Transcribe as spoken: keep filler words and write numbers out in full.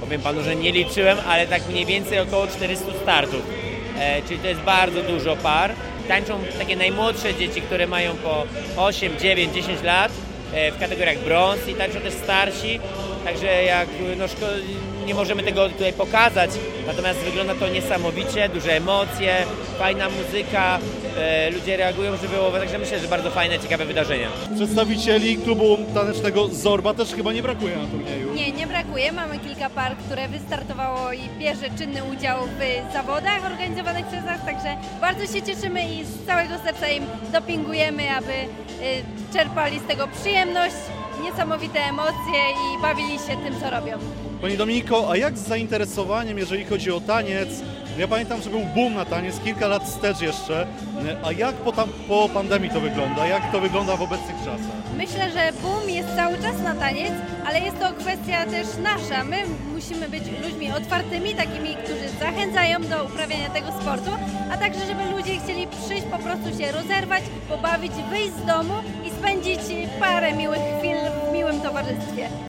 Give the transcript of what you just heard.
powiem panu, że nie liczyłem, ale tak mniej więcej około czterysta startów. E, czyli to jest bardzo dużo par. Tańczą takie najmłodsze dzieci, które mają po osiem, dziewięć, dziesięć lat e, w kategoriach brąz i tańczą też starsi. Także jak no, nie możemy tego tutaj pokazać, natomiast wygląda to niesamowicie, duże emocje, fajna muzyka, e, ludzie reagują żywiołowo, także myślę, że bardzo fajne, ciekawe wydarzenia. Przedstawicieli klubu tanecznego Zorba też chyba nie brakuje na turnieju. Nie, nie brakuje. Mamy kilka par, które wystartowało i bierze czynny udział w zawodach organizowanych przez nas, także bardzo się cieszymy i z całego serca im dopingujemy, aby y, czerpali z tego przyjemność, niesamowite emocje i bawili się tym, co robią. Pani Dominiko, a jak z zainteresowaniem, jeżeli chodzi o taniec? Ja pamiętam, że był boom na taniec, kilka lat wstecz jeszcze. A jak po, tam, po pandemii to wygląda? Jak to wygląda w obecnych czasach? Myślę, że boom jest cały czas na taniec, ale jest to kwestia też nasza. My musimy być ludźmi otwartymi, takimi, którzy zachęcają do uprawiania tego sportu, a także, żeby ludzie chcieli przyjść, po prostu się rozerwać, pobawić, wyjść z domu i spędzić parę miłych chwil w miłym towarzystwie.